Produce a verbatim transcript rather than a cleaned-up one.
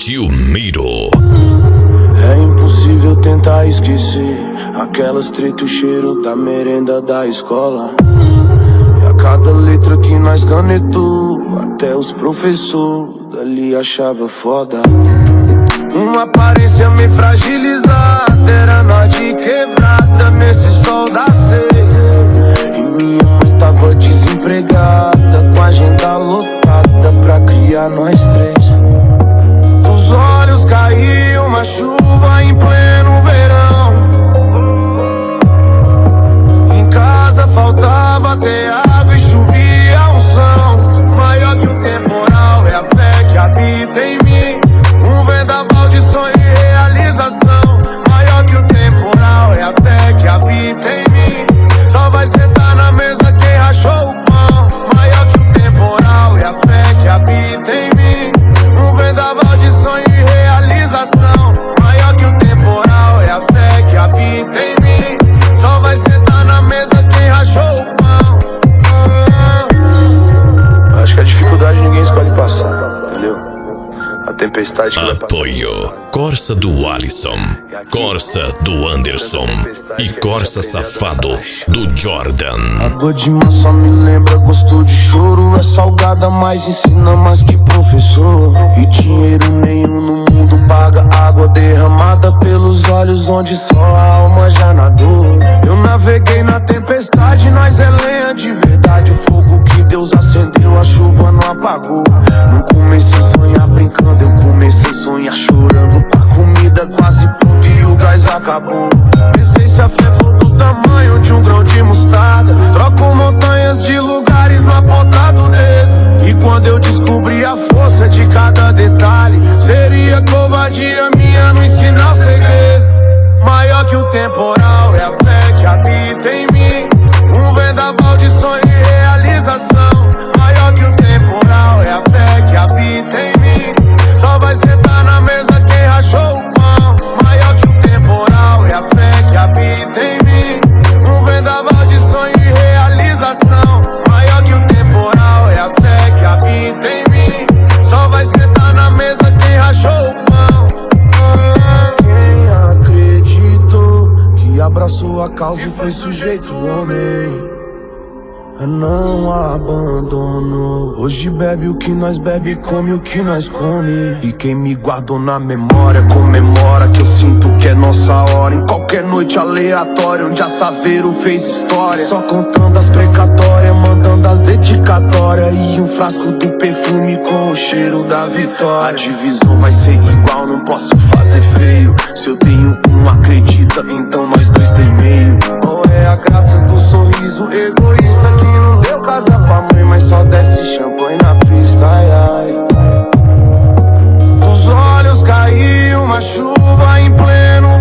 Tio Miro. É impossível tentar esquecer aquelas treta, o cheiro da merenda da escola. E a cada letra que nós canetou, até os professores dali achava foda. Uma aparência meio fragilizada, era nós de quebrada nesse sol das seis. E minha mãe tava desempregada, com a agenda lotada pra criar nós três. Dos olhos caiu uma chuva em pleno verão. Em casa faltava até água e chovia unção. Maior que o temporal é a fé que habita em mim. Um vendaval de sonho e realização. Maior que o temporal é a fé que habita em mim. Só vai sentar na mesa quem rachou o pão. Maior que o temporal é a fé que habita em mim. Um vendaval de sonho e realização. Maior que o temporal é a fé que habita em mim. Só vai sentar na mesa quem rachou o pão. Acho que a dificuldade ninguém escolhe passar, entendeu? A tempestade que vai passar. Apoio Corsa do Alisson, Corsa do Anderson e Corsa Safado do Jordan. Água de mar só me lembra gosto de choro. É salgada, mas ensina mais que professor. E dinheiro nenhum no mundo paga água derramada pelos olhos onde só a alma já nadou. Eu naveguei na tempestade, nós é lenha de verdade. O fogo que Deus acendeu, a chuva não apagou. Não comecei a sonhar brincando, eu comecei a sonhar chorando. A comida quase pronta e o gás acabou. Pensei se a fé for do tamanho de um grão de mostarda. Troco montanhas de lugares na ponta do dedo. E quando eu descobri a força de cada detalhe, seria covardia minha não ensinar o segredo. Maior que o temporal é a fé que habita em mim. Um vendaval de sonho e realização. Maior que o temporal é a fé que habita em mim. Só vai sentar na mesa quem rachou o pão. Maior que o temporal é a fé que habita em mim. Um vendaval de sonho e realização. Maior que o temporal é a fé que habita em mim. Só vai sentar na mesa quem rachou o pão. Quem acreditou que abraçou a causa e foi sujeito homem, não abandonou. Hoje bebe o que nós bebe, come o que nós come. E quem me guardou na memória comemora que eu sinto que é nossa hora. Em qualquer noite aleatória onde a Saveiro fez história. Só contando as precatórias, mandando as dedicatórias. E um frasco do perfume com o cheiro da vitória. A divisão vai ser igual, não posso fazer feio. Se eu tenho um, acredita, então nós dois tem meio. Qual é a graça do sorriso egoísta que não deu casa pra mãe, mas só desce champanhe na pista, ai, ai. Dos olhos caiu uma chuva em pleno